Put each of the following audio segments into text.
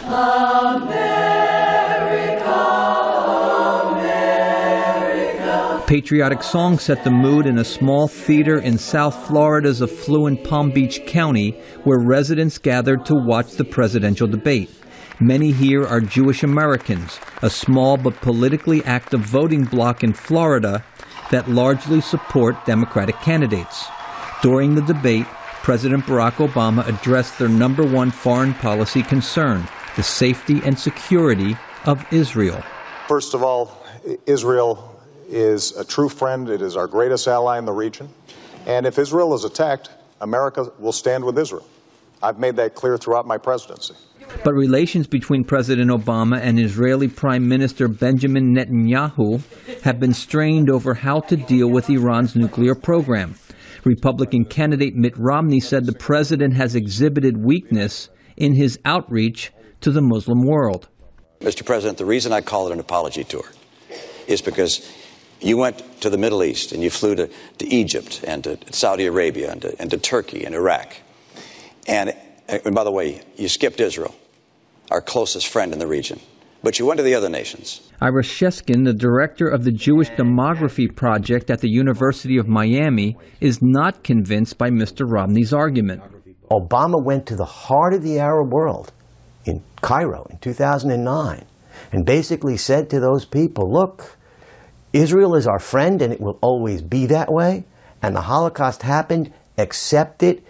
Patriotic songs set the mood in a small theater in South Florida's affluent Palm Beach County, where residents gathered to watch the presidential debate. Many here are Jewish Americans, a small but politically active voting bloc in Florida that largely support Democratic candidates. During the debate, President Barack Obama addressed their number one foreign policy concern, the safety and security of Israel. First of all, Israel is a true friend. It is our greatest ally in the region. And if Israel is attacked, America will stand with Israel. I've made that clear throughout my presidency. But relations between President Obama and Israeli Prime Minister Benjamin Netanyahu have been strained over how to deal with Iran's nuclear program. Republican candidate Mitt Romney said the president has exhibited weakness in his outreach to the Muslim world. Mr. President, the reason I call it an apology tour is because you went to the Middle East and you flew to Egypt and to Saudi Arabia and to Turkey and Iraq. And by the way, you skipped Israel, our closest friend in the region. But you went to the other nations. Ira Sheskin, the director of the Jewish Demography Project at the University of Miami, is not convinced by Mr. Romney's argument. Obama went to the heart of the Arab world in Cairo in 2009 and basically said to those people, look, Israel is our friend and it will always be that way. And the Holocaust happened. Accept it.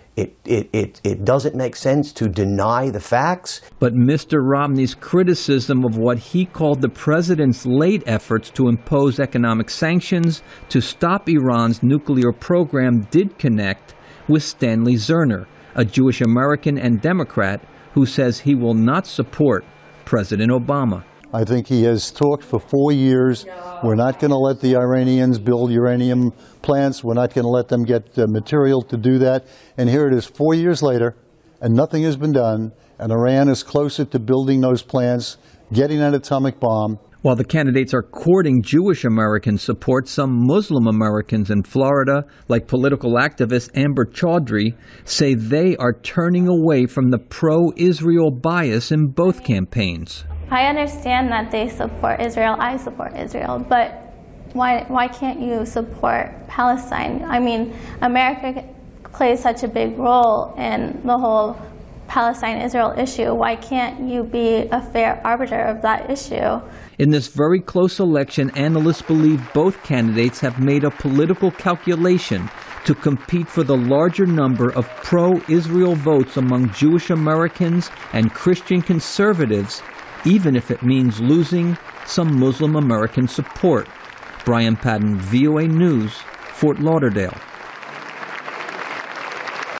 It doesn't make sense to deny the facts. But Mr. Romney's criticism of what he called the president's late efforts to impose economic sanctions to stop Iran's nuclear program did connect with Stanley Zerner, a Jewish American and Democrat who says he will not support President Obama. I think he has talked for 4 years. We're not going to let the Iranians build uranium plants. We're not going to let them get material to do that. And here it is 4 years later, and nothing has been done. And Iran is closer to building those plants, getting an atomic bomb. While the candidates are courting Jewish American support, some Muslim Americans in Florida, like political activist Amber Chaudhry, say they are turning away from the pro-Israel bias in both campaigns. I understand that they support Israel. I support Israel, but why can't you support Palestine? I mean, America plays such a big role in the whole Palestine-Israel issue. Why can't you be a fair arbiter of that issue? In this very close election, analysts believe both candidates have made a political calculation to compete for the larger number of pro-Israel votes among Jewish Americans and Christian conservatives, even if it means losing some Muslim American support. Brian Padden, VOA News, Fort Lauderdale.